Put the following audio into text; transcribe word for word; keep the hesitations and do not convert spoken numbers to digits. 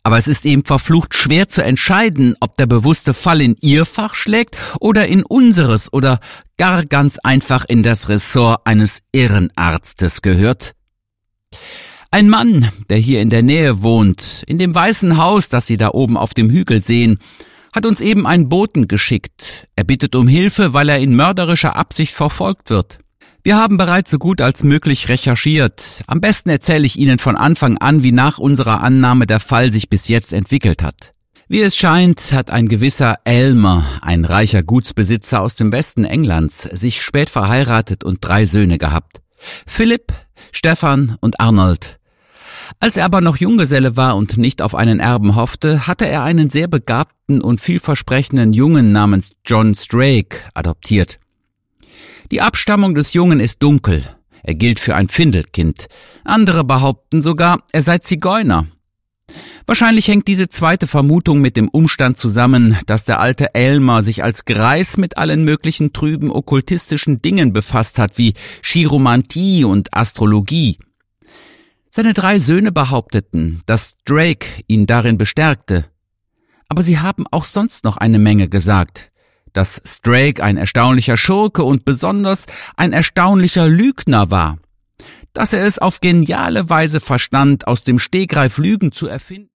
Aber es ist eben verflucht schwer zu entscheiden, ob der bewusste Fall in Ihr Fach schlägt oder in unseres oder gar ganz einfach in das Ressort eines Irrenarztes gehört. Ein Mann, der hier in der Nähe wohnt, in dem weißen Haus, das Sie da oben auf dem Hügel sehen, hat uns eben einen Boten geschickt. Er bittet um Hilfe, weil er in mörderischer Absicht verfolgt wird. Wir haben bereits so gut als möglich recherchiert. Am besten erzähle ich Ihnen von Anfang an, wie nach unserer Annahme der Fall sich bis jetzt entwickelt hat. Wie es scheint, hat ein gewisser Aylmer, ein reicher Gutsbesitzer aus dem Westen Englands, sich spät verheiratet und drei Söhne gehabt. Philipp, Stefan und Arnold. Als er aber noch Junggeselle war und nicht auf einen Erben hoffte, hatte er einen sehr begabten und vielversprechenden Jungen namens John Strake adoptiert. Die Abstammung des Jungen ist dunkel. Er gilt für ein Findelkind. Andere behaupten sogar, er sei Zigeuner. Wahrscheinlich hängt diese zweite Vermutung mit dem Umstand zusammen, dass der alte Aylmer sich als Greis mit allen möglichen trüben okkultistischen Dingen befasst hat, wie Chiromantie und Astrologie. Seine drei Söhne behaupteten, dass Drake ihn darin bestärkte. Aber sie haben auch sonst noch eine Menge gesagt. Dass Strake ein erstaunlicher Schurke und besonders ein erstaunlicher Lügner war. Dass er es auf geniale Weise verstand, aus dem Stegreif Lügen zu erfinden.